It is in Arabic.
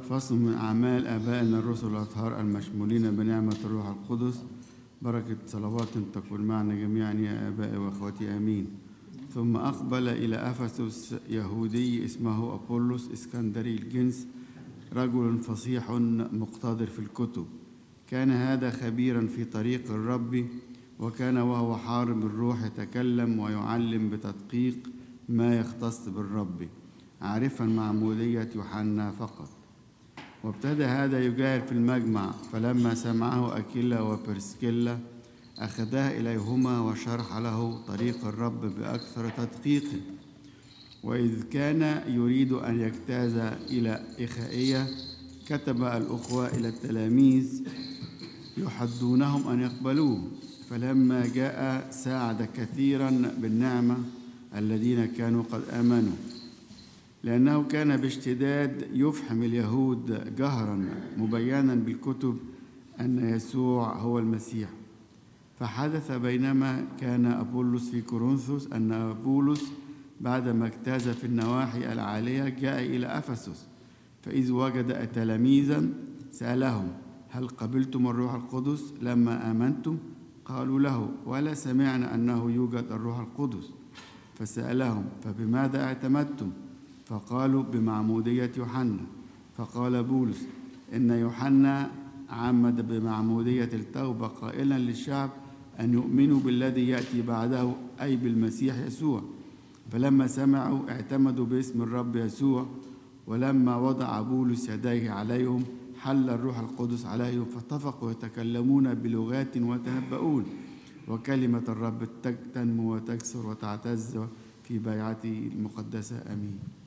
فصل من أعمال آبائنا الرسل الأطهار المشمولين بنعمة الروح القدس. بركة صلوات تكون معنا جميعا يا آبائي وأخواتي آمين. ثم أقبل إلى أفسس يهودي اسمه أبولس اسكندري الجنس، رجل فصيح مقتدر في الكتب. كان هذا خبيرا في طريق الرب، وكان وهو حارب الروح يتكلم ويعلم بتدقيق ما يختص بالرب، عارفا معمودية يوحنا فقط. وابتدى هذا يجاهر في المجمع، فلما سمعه أكيلا وبرسكيلا أخذاه إليهما وشرح له طريق الرب بأكثر تدقيق. وإذ كان يريد أن يجتاز إلى إخائية، كتب الأخوة إلى التلاميذ يحضونهم أن يقبلوه. فلما جاء ساعد كثيرا بالنعمة الذين كانوا قد آمنوا، لأنه كان باشتداد يفحم اليهود جهرا مبينا بالكتب أن يسوع هو المسيح. فحدث بينما كان أبولس في كورنثوس أن بولس بعدما اجتاز في النواحي العالية جاء إلى أفسس، فإذ وجد تلاميذا سألهم: هل قبلتم الروح القدس لما آمنتم؟ قالوا له: ولا سمعنا أنه يوجد الروح القدس. فسألهم: فبماذا اعتمدتم؟ فقالوا: بمعمودية يوحنا. فقال بولس: إن يوحنا عمد بمعمودية التوبة قائلا للشعب أن يؤمنوا بالذي يأتي بعده، أي بالمسيح يسوع. فلما سمعوا اعتمدوا باسم الرب يسوع. ولما وضع بولس يديه عليهم حل الروح القدس عليهم، فاتفقوا يتكلمون بلغات ويتنبؤون. وكلمة الرب تنمو وتكثر وتعتز في بيعته المقدسة. آمين.